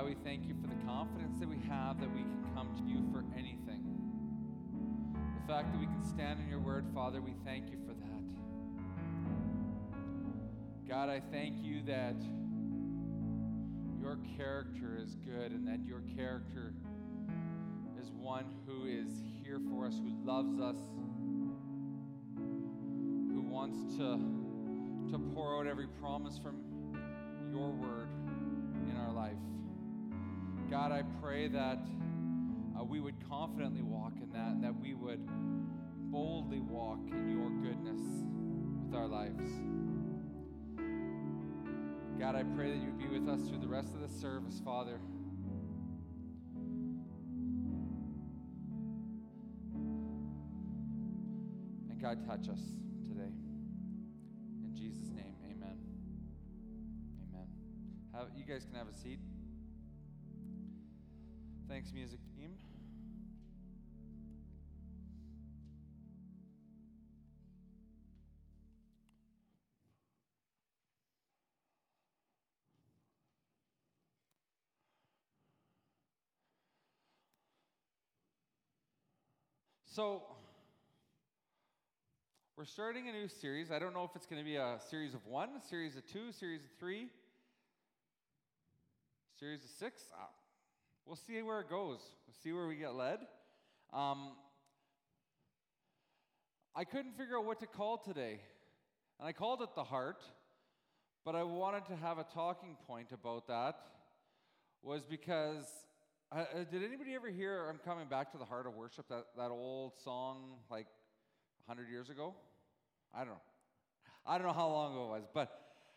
God, we thank you for the confidence that we have that we can come to you for anything. The fact that we can stand in your word, Father, we thank you for that. God, I thank you that your character is good and that your character is one who is here for us, who loves us, who wants to pour out every promise from your word in our life. God, I pray that we would confidently walk in that and that we would boldly walk in your goodness with our lives. God, I pray that you would be with us through the rest of the service, Father. And God, touch us today. In Jesus' name, amen. Amen. You guys can have a seat. Thanks, music team. So, we're starting a new series. I don't know if it's going to be a series of 1, a series of 2, series of 3, series of 6. We'll see where it goes. We'll see where we get led. I couldn't figure out what to call today. And I called it The Heart, but I wanted to have a talking point about that, was because, did anybody ever hear I'm Coming Back to the Heart of Worship, that old song like 100 years ago? I don't know. I don't know how long ago it was, but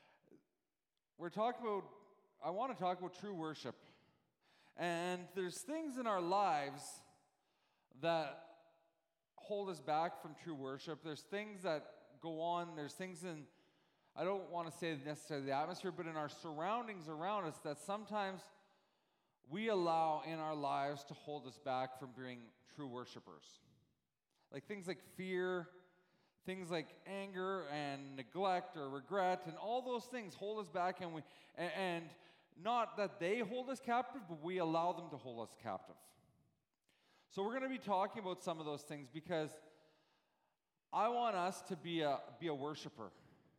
I want to talk about true worship. And there's things in our lives that hold us back from true worship. There's things that go on. There's things in, I don't want to say necessarily the atmosphere, but in our surroundings around us that sometimes we allow in our lives to hold us back from being true worshipers. Like things like fear, things like anger and neglect or regret, and all those things hold us back, and not that they hold us captive, but we allow them to hold us captive. So we're going to be talking about some of those things because I want us to be a worshiper.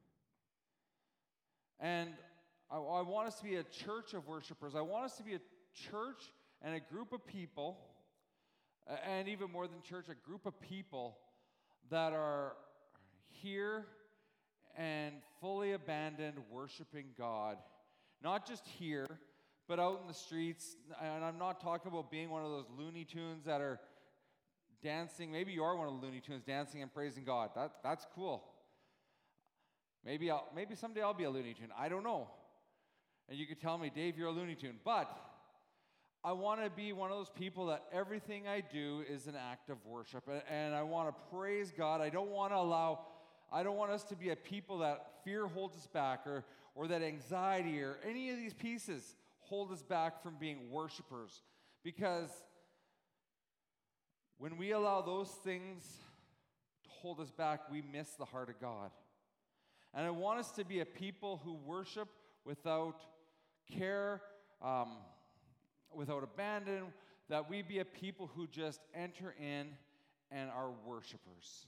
And I want us to be a church of worshipers. I want us to be a church and a group of people, and even more than church, a group of people that are here and fully abandoned worshiping God. Not just here, but out in the streets. And I'm not talking about being one of those Looney Tunes that are dancing. Maybe you are one of the Looney Tunes dancing and praising God. That's cool. Maybe someday I'll be a Looney Tune. I don't know. And you could tell me, Dave, you're a Looney Tune. But I want to be one of those people that everything I do is an act of worship. And I want to praise God. I don't want us to be a people that fear holds us back or that anxiety or any of these pieces hold us back from being worshipers. Because when we allow those things to hold us back, we miss the heart of God. And I want us to be a people who worship without care, without abandon, that we be a people who just enter in and are worshipers.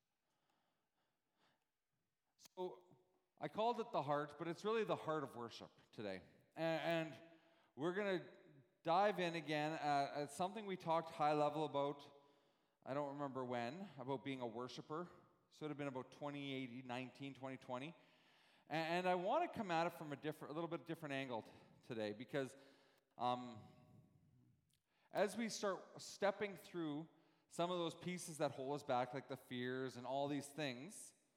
So I called it The Heart, but it's really the heart of worship today. And we're going to dive in again at something we talked high level about, I don't remember when, about being a worshiper. So it would have been about 2019, 2020. And I want to come at it from a little bit different angle today, because as we start stepping through some of those pieces that hold us back, like the fears and all these things,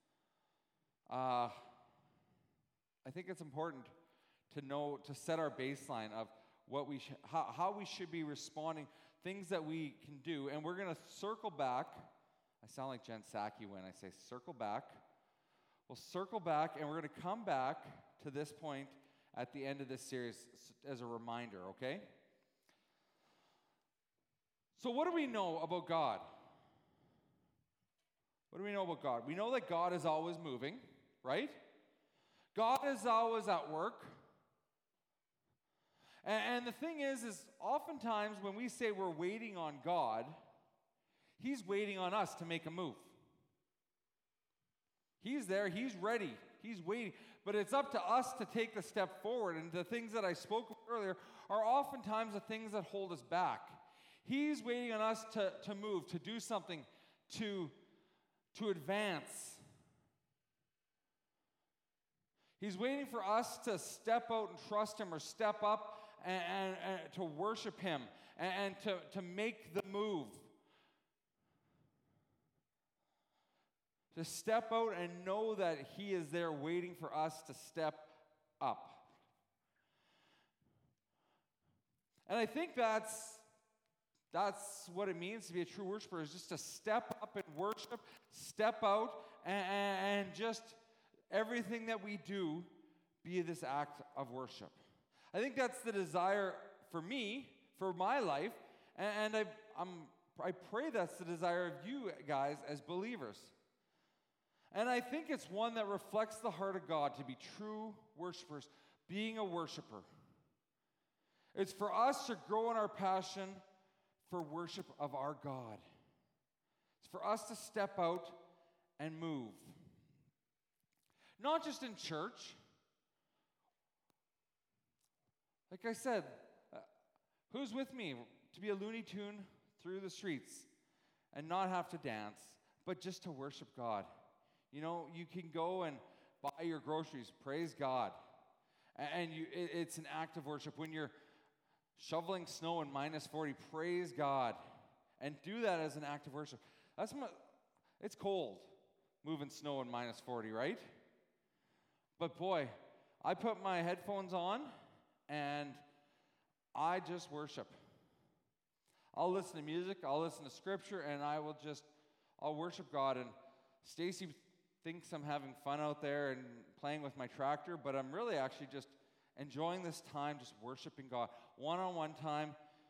I think it's important to set our baseline of what how we should be responding, things that we can do. And we're going to circle back. I sound like Jen Psaki when I say circle back. We'll circle back, and we're going to come back to this point at the end of this series as a reminder, okay? So what do we know about God? What do we know about God? We know that God is always moving, right? God is always at work. And the thing is oftentimes when we say we're waiting on God, He's waiting on us to make a move. He's there, He's ready, He's waiting. But it's up to us to take the step forward. And the things that I spoke of earlier are oftentimes the things that hold us back. He's waiting on us to move, to do something, to advance. He's waiting for us to step out and trust Him, or step up and to worship Him and to make the move. To step out and know that He is there waiting for us to step up. And I think that's what it means to be a true worshiper, is just to step up and worship, step out, and just everything that we do be this act of worship. I think that's the desire for me, for my life, and I pray that's the desire of you guys as believers. And I think it's one that reflects the heart of God, to be true worshipers, being a worshiper. It's for us to grow in our passion for worship of our God. It's for us to step out and move. Not just in church. Like I said, who's with me to be a Looney Tune through the streets and not have to dance, but just to worship God? You know, you can go and buy your groceries, praise God. And it's an act of worship. When you're shoveling snow in -40, praise God. And do that as an act of worship. It's cold moving snow in -40, right? But boy, I put my headphones on and I just worship. I'll listen to music, I'll listen to scripture, and I'll worship God. And Stacy thinks I'm having fun out there and playing with my tractor, but I'm really actually just enjoying this time, just worshiping God. One-on-one time,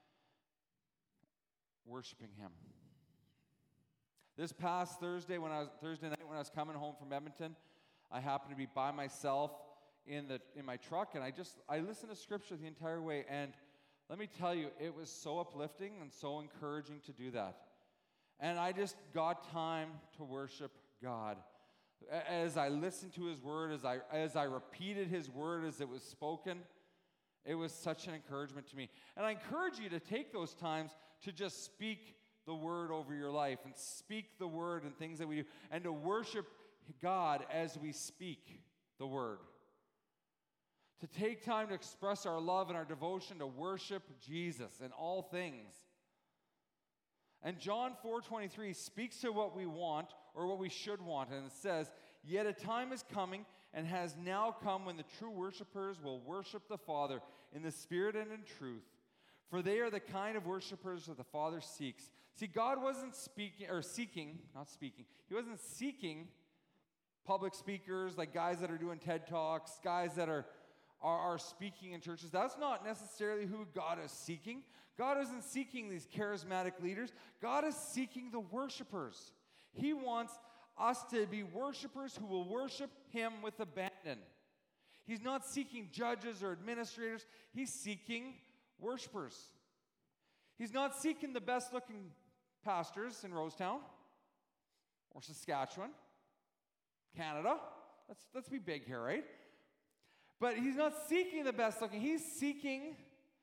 worshiping Him. This past Thursday night when I was coming home from Edmonton, I happened to be by myself in my truck, and I listened to scripture the entire way, and let me tell you, it was so uplifting and so encouraging to do that. And I just got time to worship God. As I listened to His word, as I repeated His word as it was spoken, it was such an encouragement to me. And I encourage you to take those times to just speak the word over your life and speak the word and things that we do, and to worship God as we speak the word. To take time to express our love and our devotion to worship Jesus in all things. And John 4:23 speaks to what we want, or what we should want, and it says, "Yet a time is coming and has now come when the true worshipers will worship the Father in the Spirit and in truth, for they are the kind of worshipers that the Father seeks." See, God wasn't He wasn't seeking public speakers, like guys that are doing TED Talks, guys that are speaking in churches. That's not necessarily who God is seeking. God isn't seeking these charismatic leaders. God is seeking the worshipers. He wants us to be worshipers who will worship Him with abandon. He's not seeking judges or administrators. He's seeking worshipers. He's not seeking the best-looking pastors in Rosetown or Saskatchewan, Canada. Let's be big here, right? But He's not seeking the best-looking. He's seeking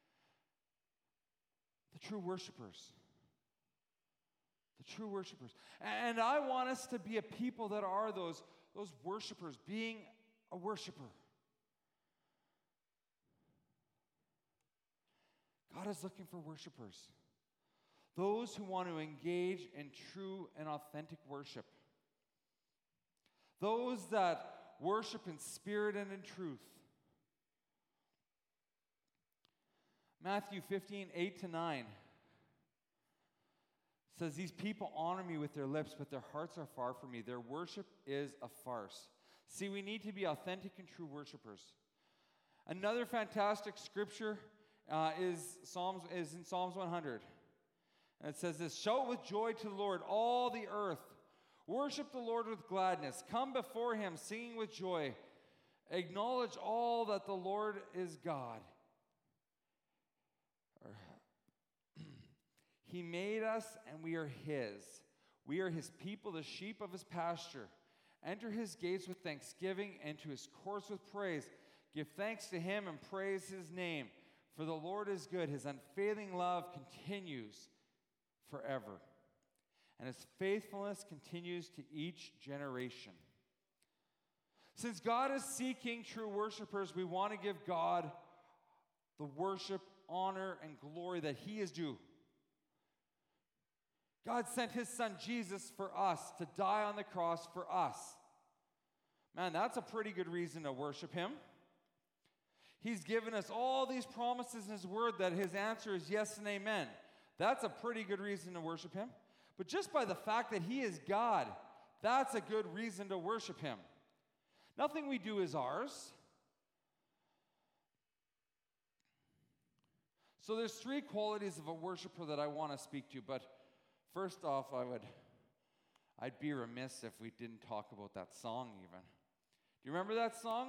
the true worshipers. The true worshipers. And I want us to be a people that are those worshipers, being a worshiper. God is looking for worshipers. Those who want to engage in true and authentic worship. Those that worship in spirit and in truth. Matthew 15:8-9 says, "These people honor me with their lips, but their hearts are far from me. Their worship is a farce." See, we need to be authentic and true worshipers. Another fantastic scripture is in Psalms 100. And it says this, "Shout with joy to the Lord, all the earth. Worship the Lord with gladness. Come before Him singing with joy. Acknowledge all that the Lord is God. He made us, and we are his. We are his people, the sheep of his pasture. Enter his gates with thanksgiving, and to his courts with praise. Give thanks to him and praise his name. For the Lord is good. His unfailing love continues forever, and his faithfulness continues to each generation. Since God is seeking true worshipers, we want to give God the worship, honor, and glory that he is due. God sent his son Jesus for us to die on the cross for us. Man, that's a pretty good reason to worship him. He's given us all these promises in his word that his answer is yes and amen. That's a pretty good reason to worship him. But just by the fact that he is God, that's a good reason to worship him. Nothing we do is ours. So there's three qualities of a worshiper that I want to speak to. But first off, I'd be remiss if we didn't talk about that song even. Do you remember that song?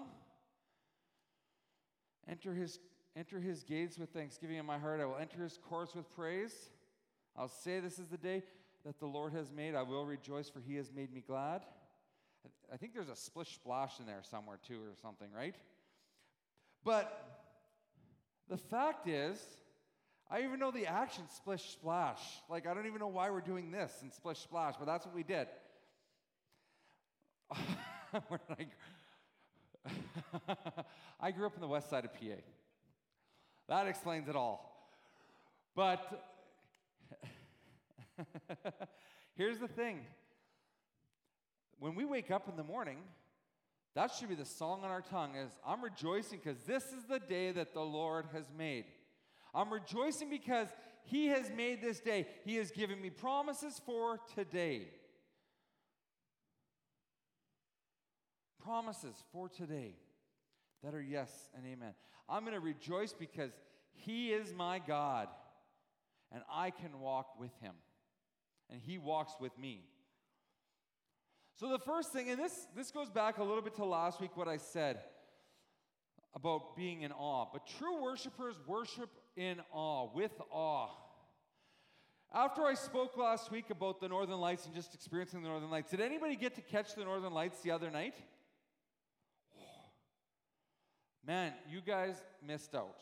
Enter his gates with thanksgiving in my heart. I will enter his courts with praise. I'll say this is the day that the Lord has made. I will rejoice, for he has made me glad. I think there's a splish splash in there somewhere too or something, right? But the fact is, I even know the action splish splash. Like, I don't even know why we're doing this in splish splash, but that's what we did. Where did I grew up in the west side of PA. That explains it all. But here's the thing. When we wake up in the morning, that should be the song on our tongue is, I'm rejoicing because this is the day that the Lord has made. I'm rejoicing because he has made this day. He has given me promises for today. Promises for today that are yes and amen. I'm going to rejoice because he is my God, and I can walk with him, and he walks with me. So the first thing, and this goes back a little bit to last week, what I said about being in awe. But true worshipers worship in awe, with awe. After I spoke last week about the Northern Lights and just experiencing the Northern Lights, did anybody get to catch the Northern Lights the other night? Man, you guys missed out.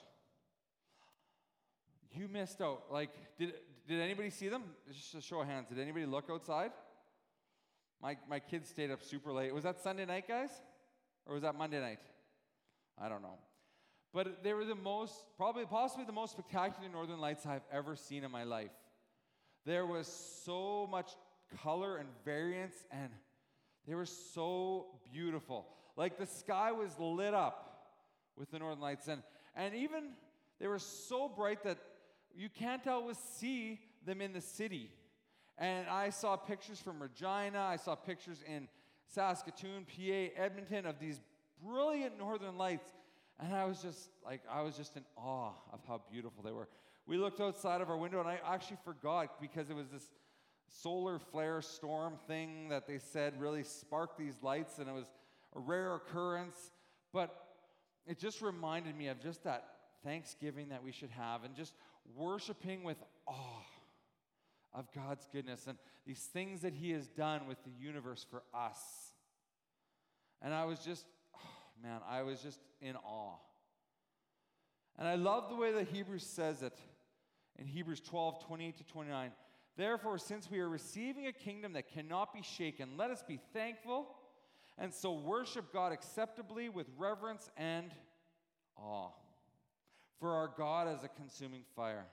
You missed out. Like, did anybody see them? Just a show of hands. Did anybody look outside? My kids stayed up super late. Was that Sunday night, guys? Or was that Monday night? I don't know. But they were possibly the most spectacular Northern Lights I've ever seen in my life. There was so much color and variance, and they were so beautiful. Like, the sky was lit up with the Northern Lights, and even they were so bright that you can't always see them in the city. And I saw pictures from Regina, I saw pictures in Saskatoon, PA, Edmonton of these brilliant Northern Lights, and I was just in awe of how beautiful they were. We looked outside of our window, and I actually forgot because it was this solar flare storm thing that they said really sparked these lights, and it was a rare occurrence, but it just reminded me of just that thanksgiving that we should have and just worshiping with awe of God's goodness and these things that he has done with the universe for us. And I was just in awe. And I love the way that Hebrews says it in Hebrews 12:28-29. Therefore, since we are receiving a kingdom that cannot be shaken, let us be thankful and so worship God acceptably with reverence and awe. For our God is a consuming fire.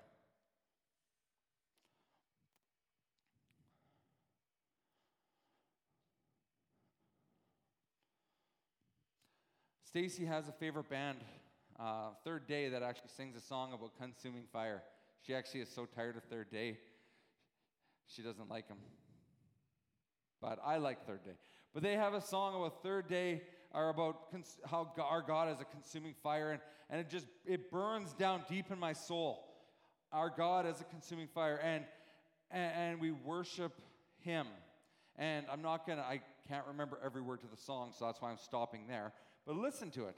Stacy has a favorite band, Third Day, that actually sings a song about consuming fire. She actually is so tired of Third Day, she doesn't like them. But I like Third Day. But they have a song about Third Day, or about how our God is a consuming fire, and it burns down deep in my soul. Our God is a consuming fire, and we worship him. And I can't remember every word to the song, so that's why I'm stopping there. But listen to it,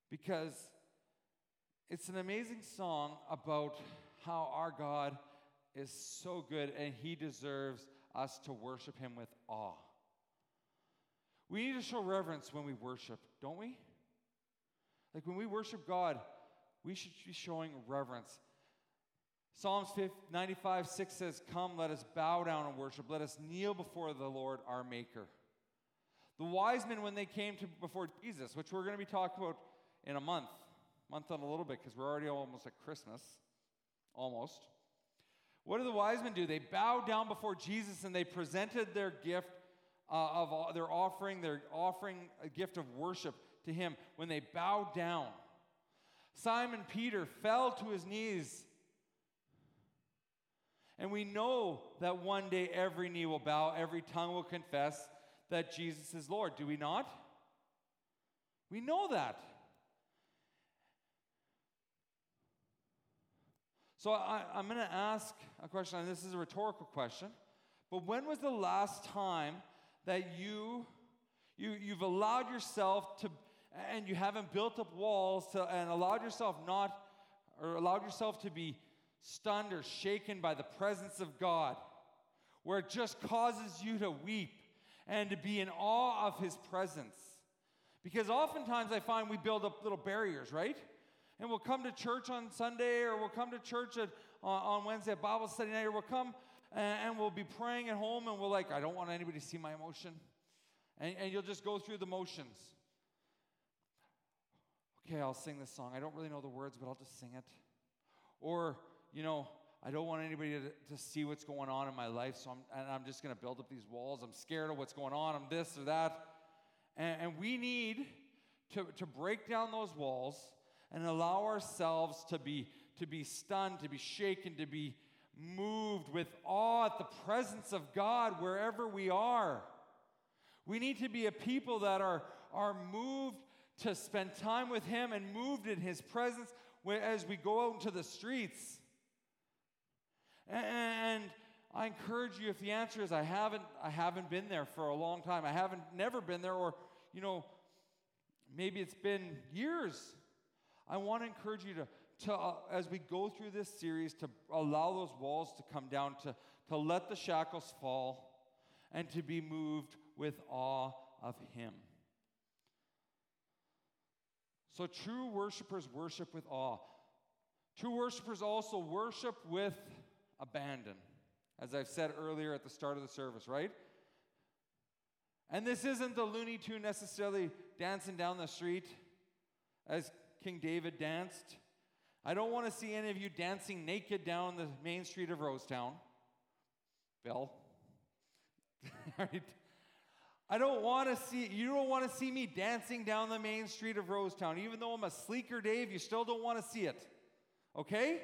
because it's an amazing song about how our God is so good, and he deserves us to worship him with awe. We need to show reverence when we worship, don't we? Like when we worship God, we should be showing reverence. Psalms 95:6 says, "Come, let us bow down and worship. Let us kneel before the Lord our Maker." The wise men, when they came before Jesus, which we're going to be talking about in a month and a little bit, because we're already almost at Christmas. Almost. What do the wise men do? They bowed down before Jesus and they presented their gift their offering a gift of worship to him when they bowed down. Simon Peter fell to his knees. And we know that one day every knee will bow, every tongue will confess that Jesus is Lord. Do we not? We know that. So I'm going to ask a question, and this is a rhetorical question, but when was the last time that you've allowed yourself to, and you haven't built up walls and allowed yourself to be stunned or shaken by the presence of God, where it just causes you to weep and to be in awe of his presence? Because oftentimes I find we build up little barriers, right? And we'll come to church on Sunday, or we'll come to church on Wednesday at Bible study night, or we'll come and we'll be praying at home, and we're like, I don't want anybody to see my emotion. And you'll just go through the motions. Okay, I'll sing this song. I don't really know the words, but I'll just sing it. Or, I don't want anybody to see what's going on in my life, so I'm just going to build up these walls. I'm scared of what's going on. I'm this or that. And we need to break down those walls and allow ourselves to be stunned, to be shaken, to be moved with awe at the presence of God wherever we are. We need to be a people that are moved to spend time with him and moved in his presence as we go out into the streets. And I encourage you, if the answer is I haven't been there for a long time, I haven't never been there, or maybe it's been years, I want to encourage you to as we go through this series, to allow those walls to come down, to let the shackles fall, and to be moved with awe of him. So true worshipers worship with awe. True worshipers also worship with abandon, as I've said earlier at the start of the service, right? And this isn't the Looney Tune necessarily dancing down the street as King David danced. I don't want to see any of you dancing naked down the main street of Rosetown. Bill. Right? You don't want to see me dancing down the main street of Rosetown. Even though I'm a sleeker Dave, you still don't want to see it. Okay?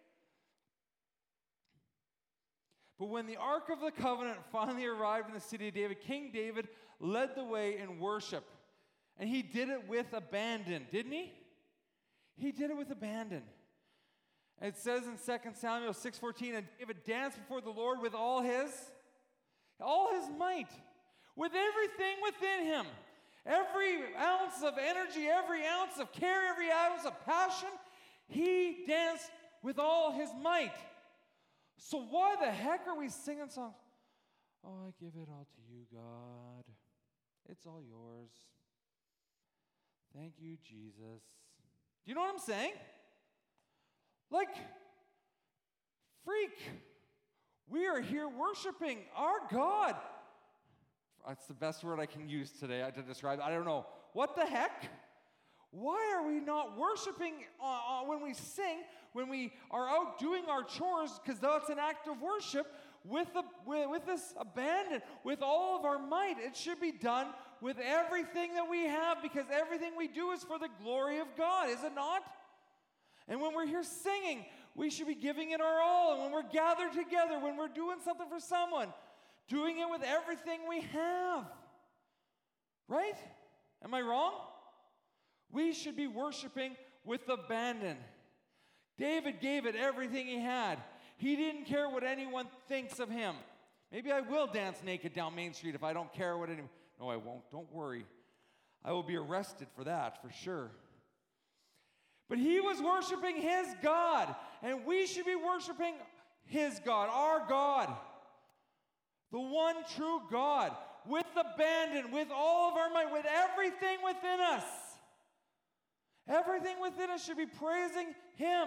But when the Ark of the Covenant finally arrived in the city of David, King David led the way in worship. And he did it with abandon, didn't he? He did it with abandon. It says in 2 Samuel 6:14, and David danced before the Lord with all his might, with everything within him. Every ounce of energy, every ounce of care, every ounce of passion, he danced with all his might. So why the heck are we singing songs? Oh, I give it all to you, God. It's all yours. Thank you, Jesus. Do you know what I'm saying? Like, freak. We are here worshiping our God. That's the best word I can use today to describe it. I don't know. What the heck? Why are we not worshiping when we sing, when we are out doing our chores, because that's an act of worship, with this abandon, with all of our might? It should be done with everything that we have, because everything we do is for the glory of God, is it not? And when we're here singing, we should be giving it our all. And when we're gathered together, when we're doing something for someone, doing it with everything we have. Right? Am I wrong? We should be worshiping with abandon. David gave it everything he had. He didn't care what anyone thinks of him. Maybe I will dance naked down Main Street if I don't care what anyone... No, I won't. Don't worry. I will be arrested for that, for sure. But he was worshiping his God, and we should be worshiping his God, our God, the one true God, with abandon, with all of our might, with everything within us. Everything within us should be praising him.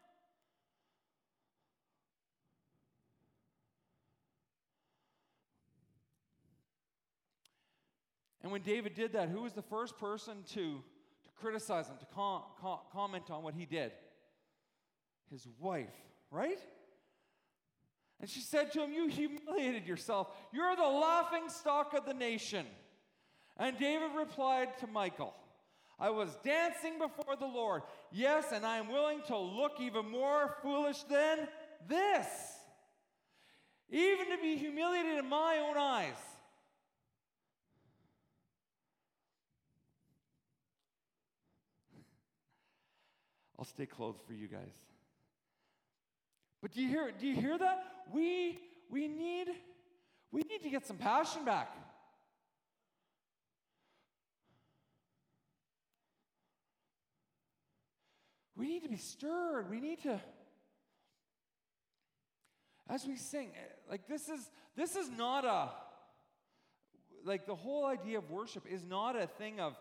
And when David did that, who was the first person to criticize him, to comment on what he did? His wife, right? And she said to him, "You humiliated yourself. You're the laughing stock of the nation." And David replied to Michal, "I was dancing before the Lord. Yes, and I am willing to look even more foolish than this, even to be humiliated in my own eyes." I'll stay clothed for you guys. But do you hear that? We need to get some passion back. We need to be stirred. We need to, as we sing, like this is not a, like the whole idea of worship is not a thing of,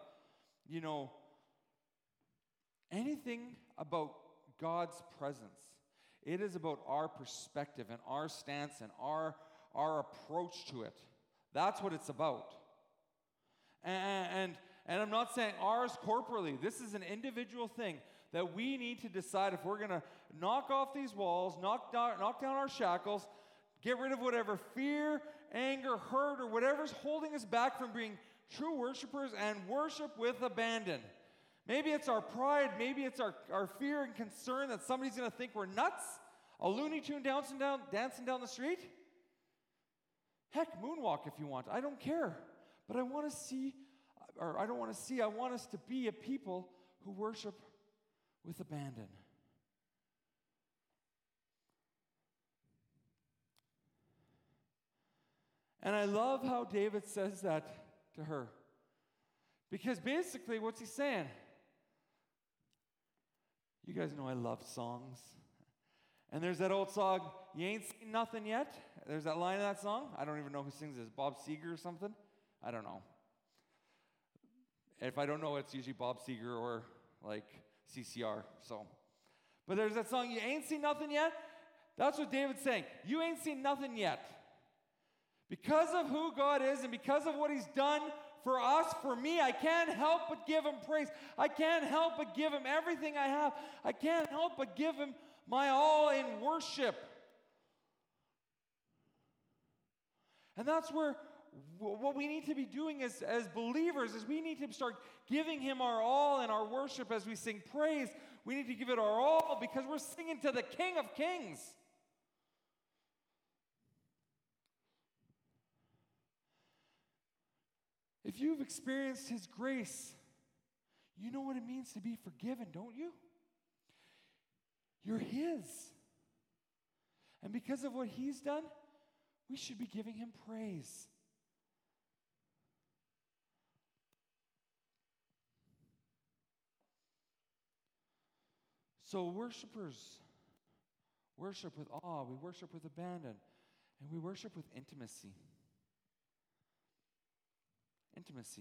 anything about God's presence. It is about our perspective and our stance and our approach to it. That's what it's about. And I'm not saying ours corporately. This is an individual thing that we need to decide if we're going to knock off these walls, knock down our shackles, get rid of whatever fear, anger, hurt, or whatever's holding us back from being true worshipers and worship with abandon. Maybe it's our pride. Maybe it's our fear and concern that somebody's going to think we're nuts. A Looney Tune dancing down the street. Heck, moonwalk if you want. I don't care. But I want to see, or I don't want to see, I want us to be a people who worship with abandon. And I love how David says that to her. Because basically, what's he saying? You guys know I love songs. And there's that old song, "You ain't seen nothing yet." There's that line in that song. I don't even know who sings this. Bob Seger or something? I don't know. If I don't know, it's usually Bob Seger or like CCR. But there's that song, "You ain't seen nothing yet." That's what David's saying. You ain't seen nothing yet. Because of who God is and because of what he's done for us, for me, I can't help but give him praise. I can't help but give him everything I have. I can't help but give him my all in worship. And that's where what we need to be doing as believers is we need to start giving him our all in our worship as we sing praise. We need to give it our all because we're singing to the King of Kings. If you've experienced his grace, you know what it means to be forgiven, don't you? You're his. And because of what he's done, we should be giving him praise. So worshipers worship with awe, we worship with abandon, and we worship with intimacy. Intimacy.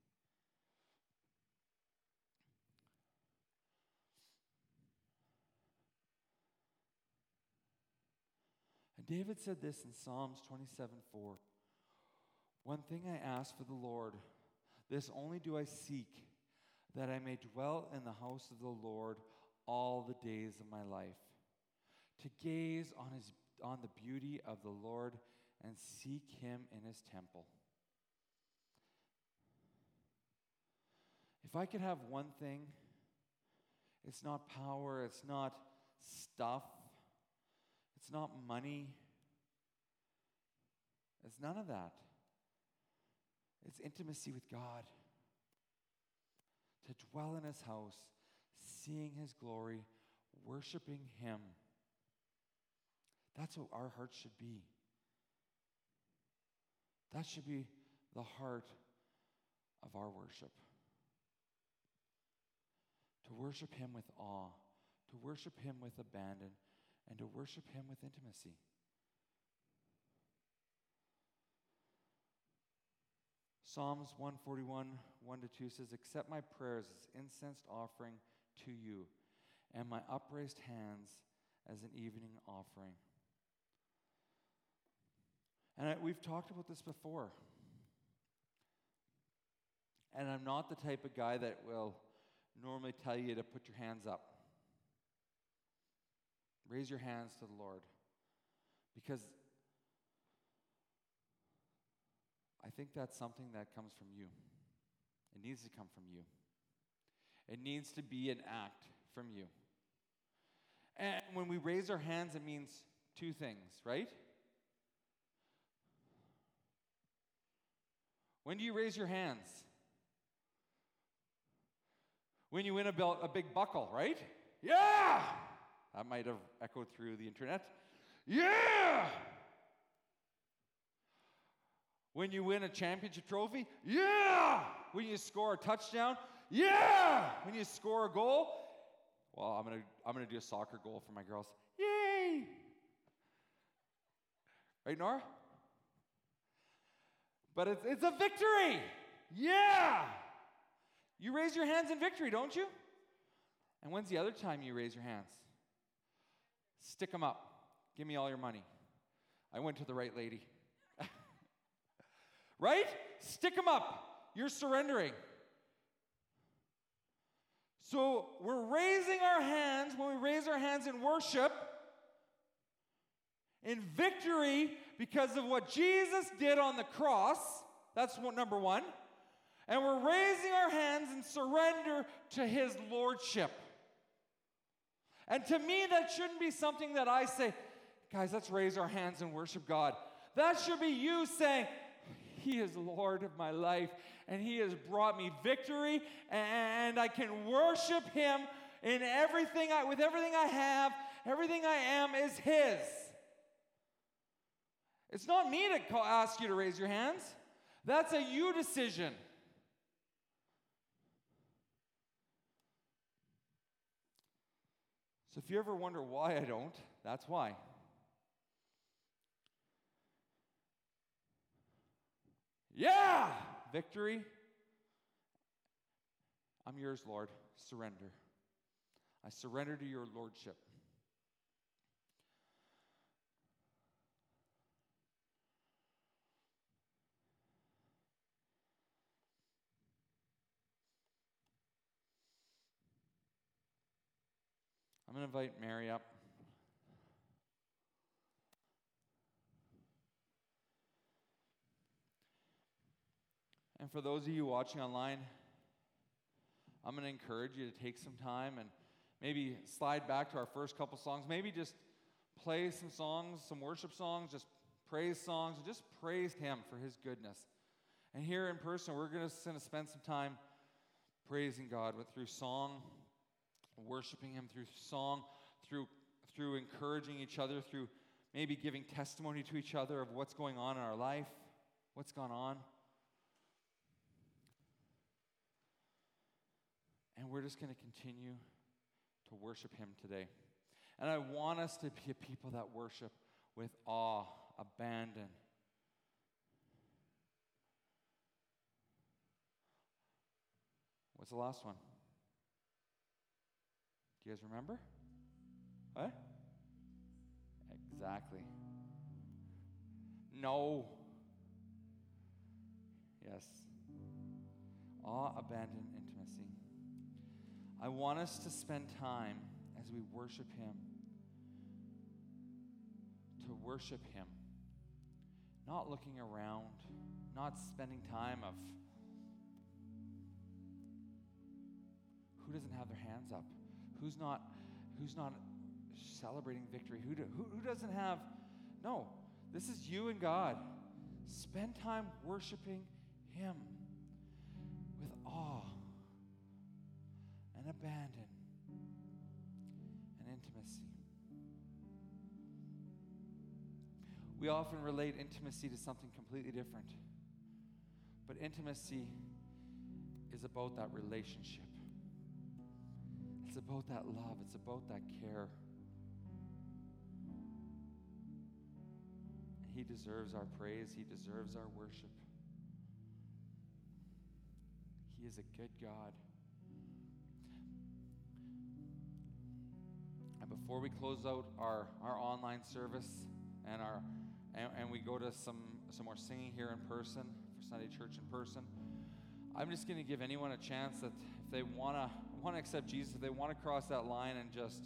And David said this in Psalms 27:4. "One thing I ask for the Lord, this only do I seek, that I may dwell in the house of the Lord all the days of my life, to gaze on the beauty of the Lord and seek him in his temple." If I could have one thing, it's not power, it's not stuff, it's not money, it's none of that. It's intimacy with God. To dwell in his house, seeing his glory, worshiping him. That's what our hearts should be. That should be the heart of our worship. To worship him with awe, to worship him with abandon, and to worship him with intimacy. Psalms 141, 1-2 says, "Accept my prayers as incense offering to you, and my upraised hands as an evening offering." And we've talked about this before. And I'm not the type of guy that will normally tell you to put your hands up. Raise your hands to the Lord. Because I think that's something that comes from you. It needs to come from you. It needs to be an act from you. And when we raise our hands, it means two things, right? When do you raise your hands? When you win a big buckle, right? Yeah! That might have echoed through the internet. Yeah! When you win a championship trophy? Yeah! When you score a touchdown? Yeah! When you score a goal? Well, I'm gonna do a soccer goal for my girls. Yay! Right, Nora? But it's a victory! Yeah! You raise your hands in victory, don't you? And when's the other time you raise your hands? Stick them up. Give me all your money. I went to the right lady. Right? Stick them up. You're surrendering. So we're raising our hands when we raise our hands in worship, in victory because of what Jesus did on the cross. That's number one. And we're raising our hands in surrender to his lordship. And to me, that shouldn't be something that I say, guys, let's raise our hands and worship God. That should be you saying, he is Lord of my life, and he has brought me victory, and I can worship him in everything, with everything I have, everything I am is his. It's not me to ask you to raise your hands. That's a you decision. So if you ever wonder why I don't, that's why. Yeah! Victory. I'm yours, Lord. Surrender. I surrender to your lordship. I'm going to invite Mary up. And for those of you watching online, I'm going to encourage you to take some time and maybe slide back to our first couple songs. Maybe just play some songs, some worship songs, just praise songs, and just praise him for his goodness. And here in person, we're going to spend some time praising God through song, worshiping him through song, through encouraging each other, through maybe giving testimony to each other of what's going on in our life, what's gone on. And we're just going to continue to worship him today. And I want us to be a people that worship with awe, abandon. What's the last one? Do you guys remember? What? Exactly. No. Yes. Awe, abandon, intimacy. I want us to spend time as we worship him, to worship him, not looking around, not spending time of who doesn't have their hands up, who's not celebrating victory, who doesn't have. No, this is you and God. Spend time worshiping him with awe and abandon and intimacy. We often relate intimacy to something completely different. But intimacy is about that relationship. It's about that love. It's about that care. He deserves our praise. He deserves our worship. He is a good God. And before we close out our online service and we go to some more singing here in person, for Sunday church in person, I'm just going to give anyone a chance that if they want to accept Jesus, if they want to cross that line and just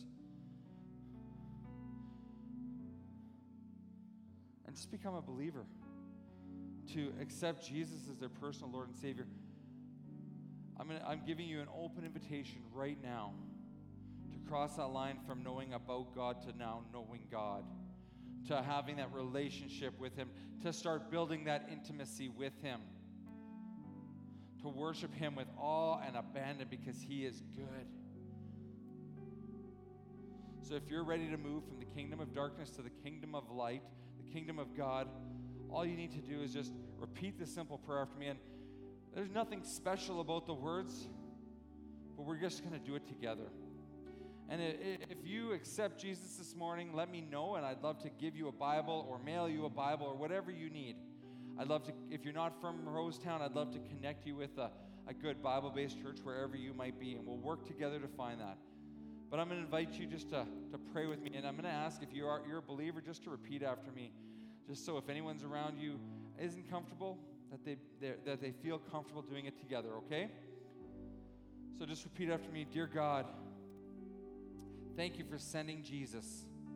become a believer, to accept Jesus as their personal Lord and Savior, I'm giving you an open invitation right now to cross that line from knowing about God to now knowing God, to having that relationship with Him, to start building that intimacy with Him, to worship Him with awe and abandon because He is good. So if you're ready to move from the kingdom of darkness to the kingdom of light, the kingdom of God, all you need to do is just repeat this simple prayer after me. And there's nothing special about the words, but we're just going to do it together. And if you accept Jesus this morning, let me know, and I'd love to give you a Bible or mail you a Bible or whatever you need. I'd love to, if you're not from Rosetown, I'd love to connect you with a good Bible-based church wherever you might be, and we'll work together to find that. But I'm going to invite you just to pray with me, and I'm going to ask if you're a believer just to repeat after me, just so if anyone's around you isn't comfortable, that they feel comfortable doing it together, okay? So just repeat after me. Dear God, thank you for sending Jesus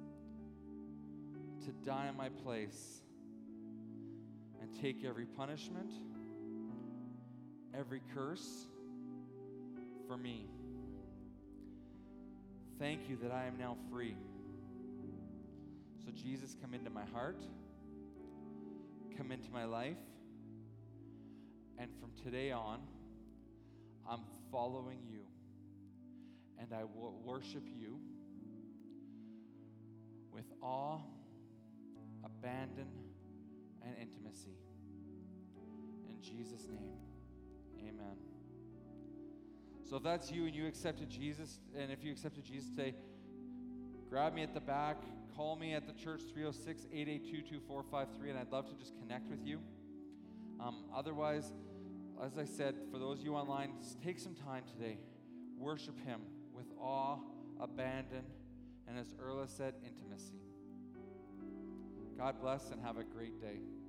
to die in my place and take every punishment, every curse for me. Thank you that I am now free. So Jesus, come into my heart, come into my life, and from today on, I'm following you, and I will worship you with awe, abandon, and intimacy. In Jesus' name, amen. So if that's you and you accepted Jesus, and if you accepted Jesus today, grab me at the back, call me at the church, 306-882-2453, and I'd love to just connect with you. Otherwise, as I said, for those of you online, just take some time today. Worship Him with awe, abandon, and as Erla said, intimacy. God bless and have a great day.